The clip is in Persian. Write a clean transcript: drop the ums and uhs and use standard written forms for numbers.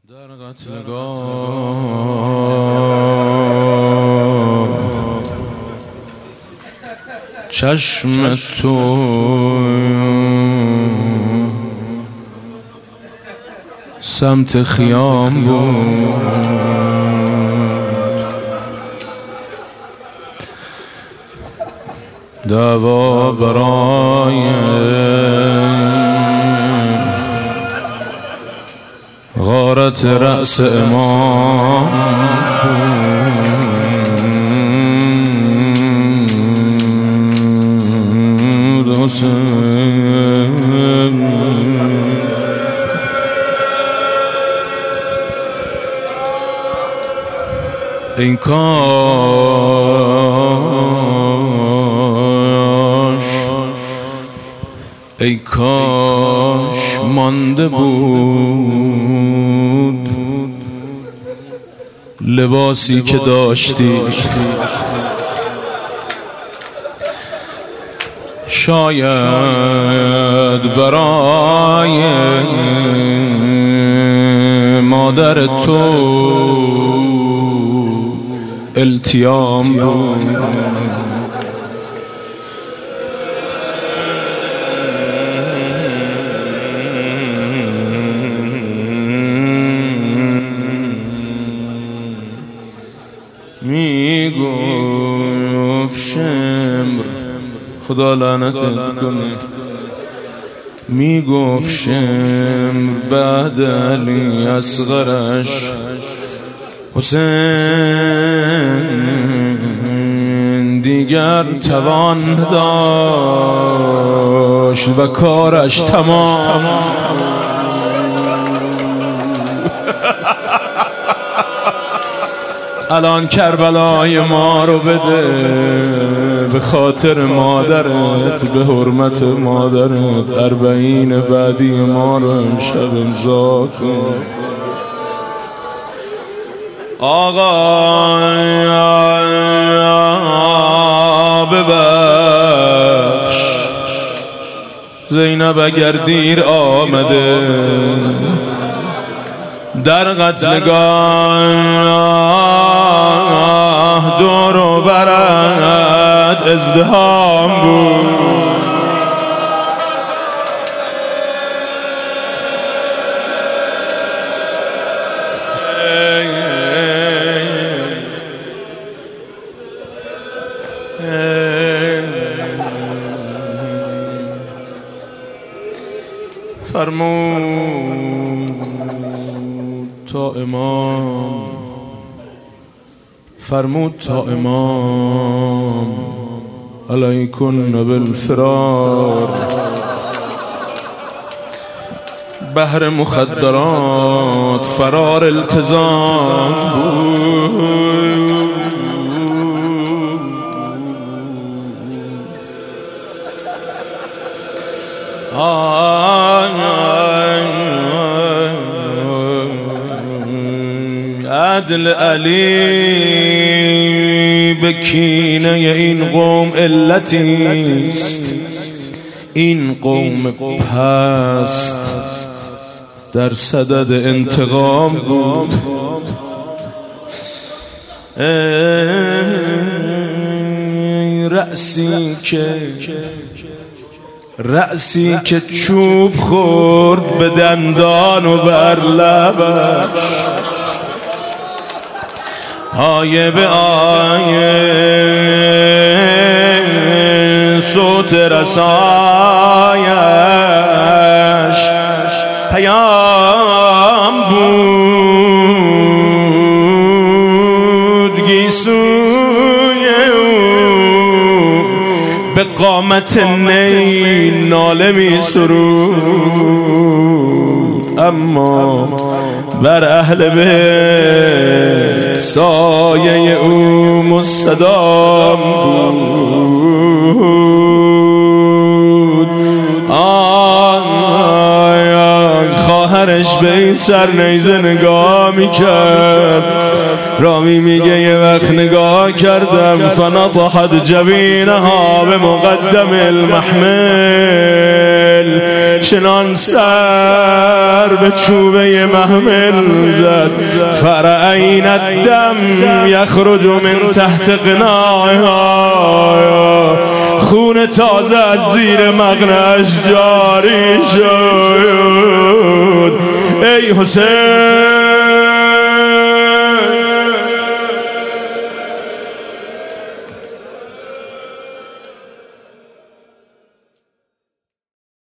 در قتلگاه چشم تو سمت خیام بود، دعوا برای غارت رأس امام بود. حسین این ای کاش مانده بود لباسی که داشتی، شاید برای مادر تو التیام بود. میگفت شمر خدا لعنتت کنه، میگفت شمر بعد علی اصغرش حسین دیگر توان داشت و کارش تمام. الان کربلای ما رو بده به خاطر مادرت، به حرمت مادرت. 40 بعدی ما رو امشب امضا کن. آقا ببخش زینب اگر دیر آمده، در قتلگاه دور و برد ازدحام بود. فرمود تا امام علیکن بالفرار، بحر مخدرات فرار التزام بود. عدل علی به کینه این قوم علتیست، این قوم پست در صدد انتقام بود. رأسی که چوب خورد به دندان و بر لبش، آیه به آیه صوت رسایش پیام بود. گیسوی او به قامت نی ناله می سرود، اما بر اهل بیت سایه او مستدام بود. خواهرش به این سر نیزه نگاه میکرد. رامی میگه یه وقت نگاه کردم فنطحت جبینها به مقدم المحمل، چنان سر به چوبه محمل زد فرعین الدم یخرج من تحت قناعها، خون تازه از زیر مقنعش جاری شد. ای حسین